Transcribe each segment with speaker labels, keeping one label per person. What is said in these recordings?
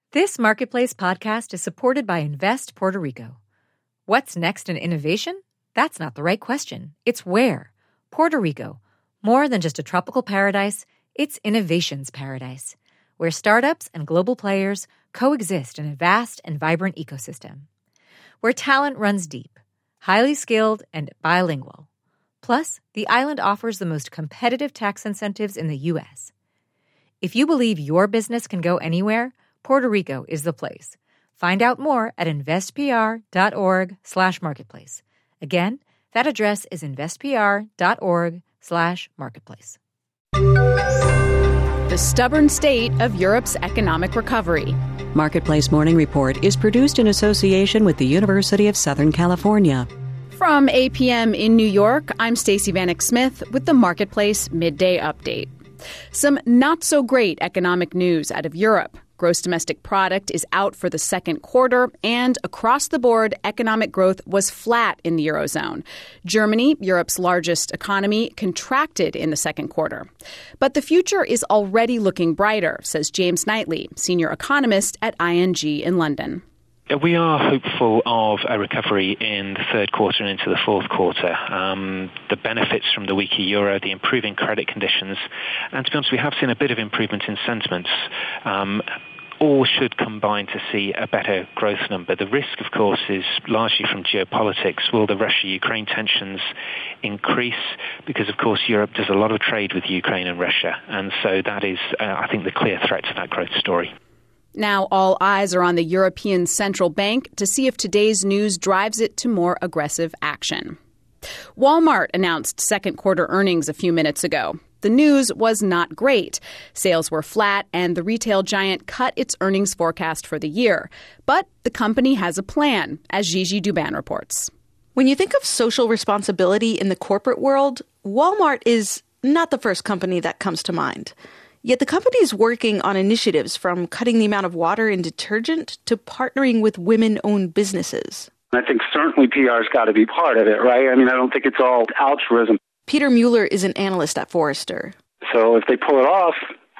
Speaker 1: This Marketplace podcast is supported by Invest Puerto Rico. What's next in innovation? That's not the right question. It's where. Puerto Rico. More than just a tropical paradise, it's innovation's paradise, where startups and global players coexist in a vast and vibrant ecosystem. Where talent runs deep, highly skilled, and bilingual. Plus, the island offers the most competitive tax incentives in the U.S. If you believe your business can go anywhere, Puerto Rico is the place. Find out more at investpr.org/marketplace. Again, that address is investpr.org/marketplace.
Speaker 2: The stubborn state of Europe's economic recovery.
Speaker 3: Marketplace Morning Report is produced in association with the University of Southern California.
Speaker 2: From APM in New York, I'm Stacey Vanek Smith with the Marketplace Midday Update. Some not-so-great economic news out of Europe. Gross domestic product is out for the second quarter, and across the board, economic growth was flat in the Eurozone. Germany, Europe's largest economy, contracted in the second quarter. But the future is already looking brighter, says James Knightley, senior economist at ING in London.
Speaker 4: We are hopeful of a recovery in the third quarter and into the fourth quarter. The benefits from the weaker euro, the improving credit conditions, and to be honest, we have seen a bit of improvement in sentiments. All should combine to see a better growth number. The risk, of course, is largely from geopolitics. Will the Russia-Ukraine tensions increase? Because, of course, Europe does a lot of trade with Ukraine and Russia, and so that is, I think, the clear threat to that growth story.
Speaker 2: Now all eyes are on the European Central Bank to see if today's news drives it to more aggressive action. Walmart announced second quarter earnings a few minutes ago. The news was not great. Sales were flat, and the retail giant cut its earnings forecast for the year. But the company has a plan, as Gigi Douban reports.
Speaker 5: When you think of social responsibility in the corporate world, Walmart is not the first company that comes to mind. Yet the company is working on initiatives from cutting the amount of water in detergent to partnering with women-owned businesses.
Speaker 6: I think certainly PR's got to be part of it, right? I mean, I don't think it's all altruism.
Speaker 5: Peter Mueller is an analyst at Forrester.
Speaker 6: So if they pull it off,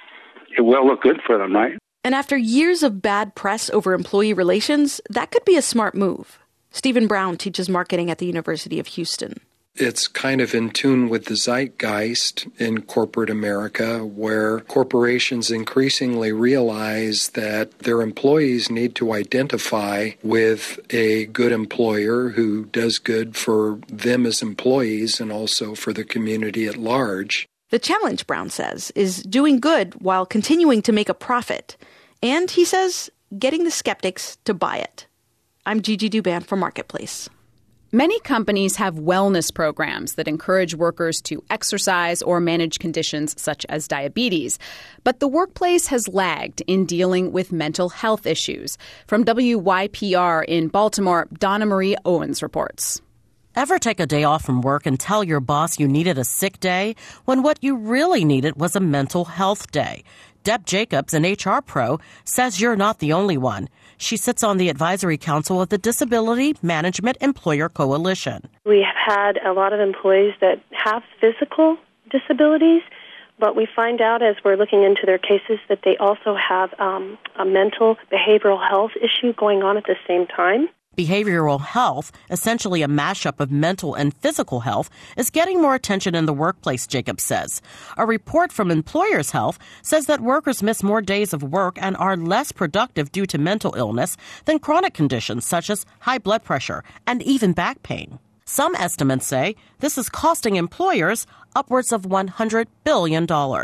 Speaker 6: it will look good for them, right?
Speaker 5: And after years of bad press over employee relations, that could be a smart move. Stephen Brown teaches marketing at the University of Houston.
Speaker 7: It's kind of in tune with the zeitgeist in corporate America, where corporations increasingly realize that their employees need to identify with a good employer who does good for them as employees and also for the community at large.
Speaker 5: The challenge, Brown says, is doing good while continuing to make a profit. And, he says, getting the skeptics to buy it. I'm Gigi Douban for Marketplace.
Speaker 2: Many companies have wellness programs that encourage workers to exercise or manage conditions such as diabetes. But the workplace has lagged in dealing with mental health issues. From WYPR in Baltimore, Donna Marie Owens reports.
Speaker 8: Ever take a day off from work and tell your boss you needed a sick day when what you really needed was a mental health day? Deb Jacobs, an HR pro, says you're not the only one. She sits on the advisory council of the Disability Management Employer Coalition.
Speaker 9: We have had a lot of employees that have physical disabilities, but we find out as we're looking into their cases that they also have a mental behavioral health issue going on at the same time.
Speaker 8: Behavioral health, essentially a mashup of mental and physical health, is getting more attention in the workplace, Jacobs says. A report from Employers Health says that workers miss more days of work and are less productive due to mental illness than chronic conditions such as high blood pressure and even back pain. Some estimates say this is costing employers upwards of $100 billion.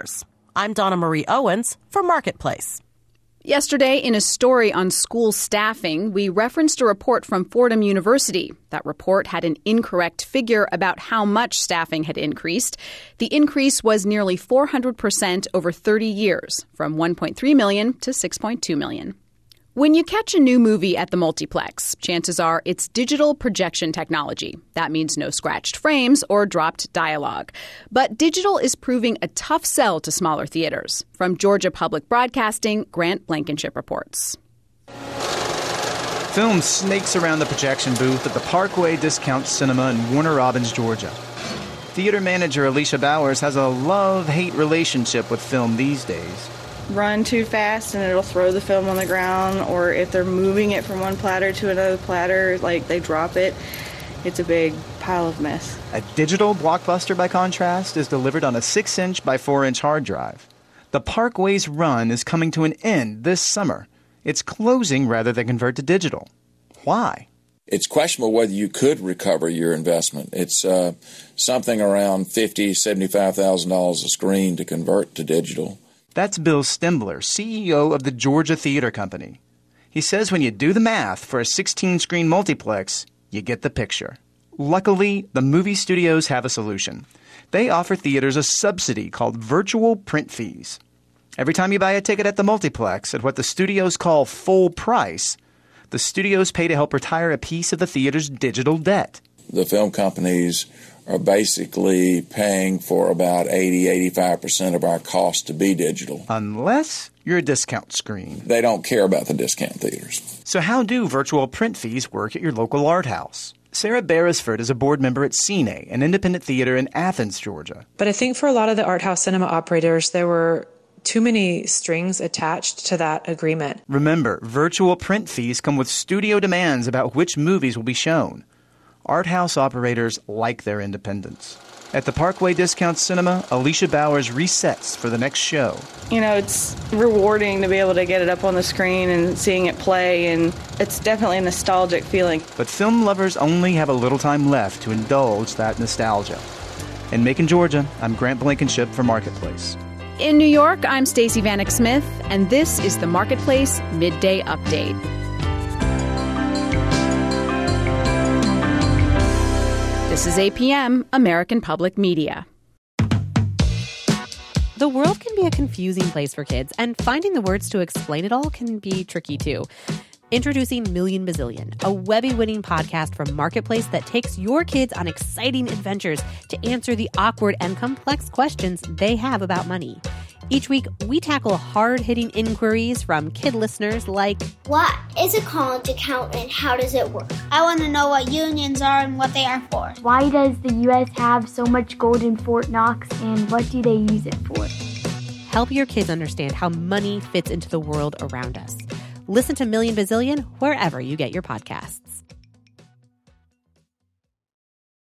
Speaker 8: I'm Donna Marie Owens for Marketplace.
Speaker 2: Yesterday, in a story on school staffing, we referenced a report from Fordham University. That report had an incorrect figure about how much staffing had increased. The increase was nearly 400% over 30 years, from 1.3 million to 6.2 million. When you catch a new movie at the multiplex, chances are it's digital projection technology. That means no scratched frames or dropped dialogue. But digital is proving a tough sell to smaller theaters. From Georgia Public Broadcasting, Grant Blankenship reports.
Speaker 10: Film snakes around the projection booth at the Parkway Discount Cinema in Warner Robins, Georgia. Theater manager Alicia Bowers has a love-hate relationship with film these days.
Speaker 11: run too fast and it'll throw the film on the ground, or if they're moving it from one platter to another platter, like they drop it, it's a big pile of mess.
Speaker 10: A digital Blockbuster, by contrast, is delivered on a 6-inch by 4-inch hard drive. The Parkway's run is coming to an end this summer. It's closing rather than convert to digital. Why?
Speaker 12: It's questionable whether you could recover your investment. It's something around $50,000, $75,000 a screen to convert to digital.
Speaker 10: That's Bill Stembler, CEO of the Georgia Theater Company. He says when you do the math for a 16-screen multiplex, you get the picture. Luckily, the movie studios have a solution. They offer theaters a subsidy called virtual print fees. Every time you buy a ticket at the multiplex at what the studios call full price, the studios pay to help retire a piece of the theater's digital debt.
Speaker 12: The film companies are basically paying for about 80-85% of our cost to be digital.
Speaker 10: Unless you're a discount screen.
Speaker 12: They don't care about the discount theaters.
Speaker 10: So how do virtual print fees work at your local art house? Sarah Beresford is a board member at Cine, an independent theater in Athens, Georgia.
Speaker 13: But I think for a lot of the art house cinema operators, there were too many strings attached to that agreement.
Speaker 10: Remember, virtual print fees come with studio demands about which movies will be shown. Art house operators like their independence. At the Parkway Discount Cinema, Alicia Bowers resets for the next show.
Speaker 11: You know, it's rewarding to be able to get it up on the screen and seeing it play, and it's definitely a nostalgic feeling.
Speaker 10: But film lovers only have a little time left to indulge that nostalgia. In Macon, Georgia, I'm Grant Blankenship for Marketplace.
Speaker 2: In New York, I'm Stacey Vanek Smith, and this is the Marketplace Midday Update. This is APM, American Public Media.
Speaker 1: The world can be a confusing place for kids, and finding the words to explain it all can be tricky too. Introducing Million Bazillion, a Webby-winning podcast from Marketplace that takes your kids on exciting adventures to answer the awkward and complex questions they have about money. Each week, we tackle hard-hitting inquiries from kid listeners like,
Speaker 14: what is a college account and how does it work? I want to know what unions are and what they are for.
Speaker 15: Why does the U.S. have so much gold in Fort Knox and what do they use it for?
Speaker 1: Help your kids understand how money fits into the world around us. Listen to Million Bazillion wherever you get your podcasts.